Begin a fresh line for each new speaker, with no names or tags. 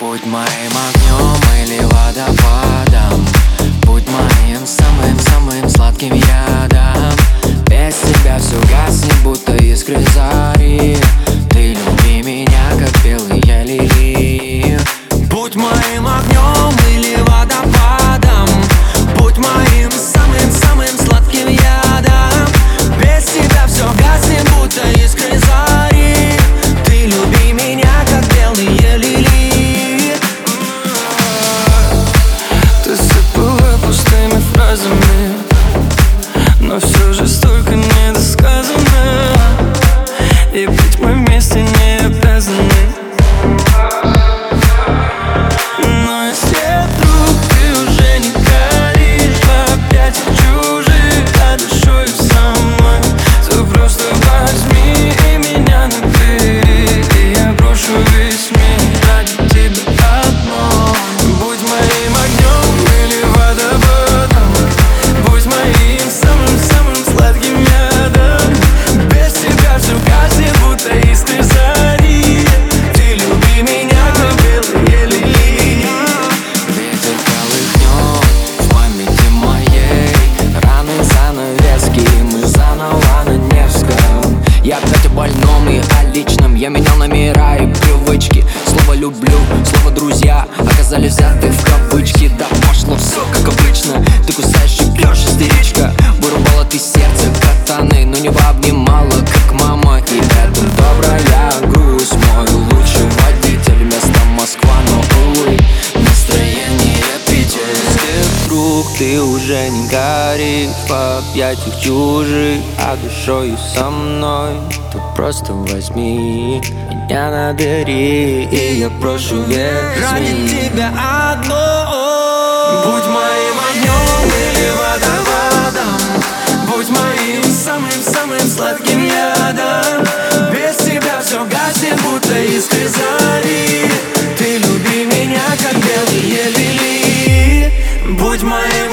Будь моим огнем или водопадом, будь моим самым-самым сладким ядом. Без тебя все гаснет, будто искры зари. Ты люби меня, как белые лилии. Будь моим огнем или водопадом, будь моим самым-самым сладким ядом. Без тебя все гаснет, будто искры зари. Ты люби меня, как белые лилии.
Ты сыпала пустыми фразами, но все же столько недосказано. И быть мы вместе не обязаны. Но если вдруг ты уже не горишь в объятиях чужих, а душою со мной, то просто возьми и меня набери, и я брошу весь мир ради тебя одно. Будь моим огнем или водопадом, будь моим самым-самым сладким ядом. Без тебя все гаснет, будто искры зари. Ты люби меня, как белые лилии.
Ветер колыхнет в памяти моей раны, занавески, мы заново на Невском. Я опять о больном и о личном. Я менял номера и привычки. Слово «люблю», слово «друзья» оказались взяты в кавычки. Да пошло все как обычно. Ты кусаешь и пьешь, истеричка. Вырубала ты сердце катаны, но не обнимала, как мама. И это добрая грусть. Мой лучший водитель вместо Москва, но увы, настроение Питер. Если вдруг ты уже не горишь в объятиях чужих, а душою со мной, то просто возьми меня набери, и я прошу весь ради тебя одно.
Будь моим огнем или водопадом, будь моим самым-самым сладким ядом. Без тебя все гаснет, будто искры зари. Ты люби меня, как белые лилии. Будь моим